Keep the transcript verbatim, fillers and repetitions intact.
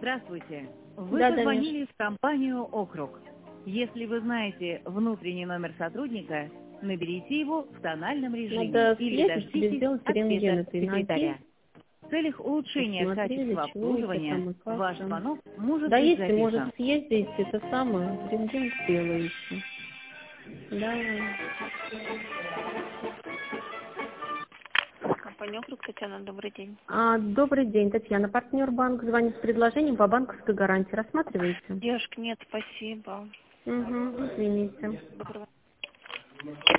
Здравствуйте. Вы Да, да, позвонили в компанию «Округ». Если вы знаете внутренний номер сотрудника, наберите его в тональном режиме надо или съездить, тебе дождитесь сделать рентген ответа этой секретаря. ноги, В целях улучшения посмотрели, качества чего у тебя обслуживания там и как ваш там. звонок может Да, быть если, может, записан. съездить, это самое, рентген сделаете. Да. Компания «Округ», Татьяна, добрый день. А, добрый день, Татьяна. Партнер банк звонит с предложением по банковской гарантии. Рассматриваете? Девушка, нет, спасибо. Угу, извините. Доброго